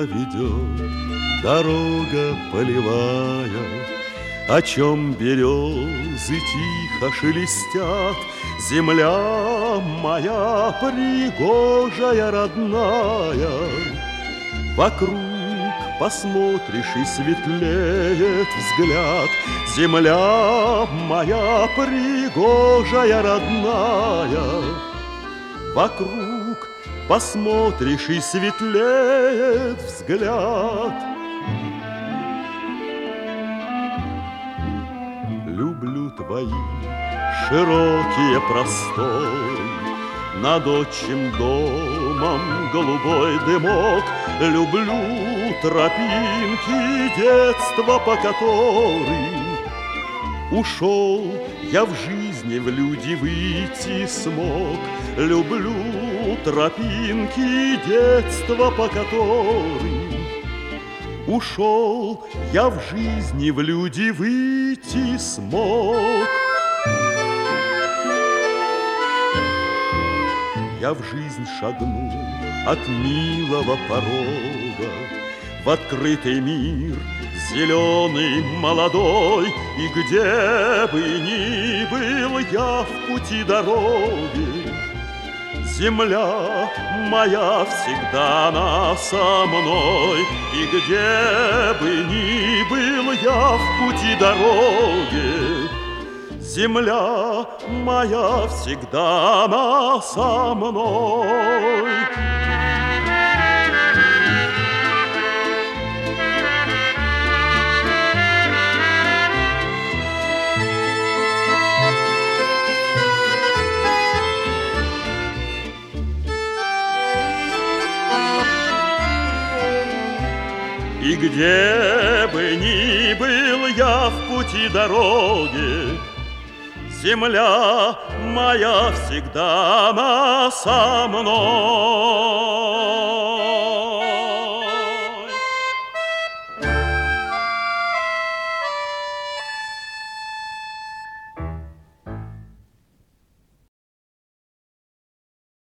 ведет дорога полевая, о чем березы тихо шелестят. Земля моя пригожая, родная, вокруг посмотришь и светлеет взгляд. Земля моя пригожая, родная, вокруг посмотришь и светлеет взгляд. Люблю твои широкие просторы, над отчим домом голубой дымок. Люблю тропинки детства, по которым ушел я в жизни, в люди выйти смог. Люблю тропинки детства, по которым ушел я в жизни, в люди выйти смог. Я в жизнь шагну от милого порога в открытый мир, зеленый, молодой. И где бы ни был я в пути дороги, земля моя всегда она со мной. И где бы ни был я в пути дороги, земля моя всегда она со мной. И где бы ни был я в пути дороги, земля моя всегда она со мной.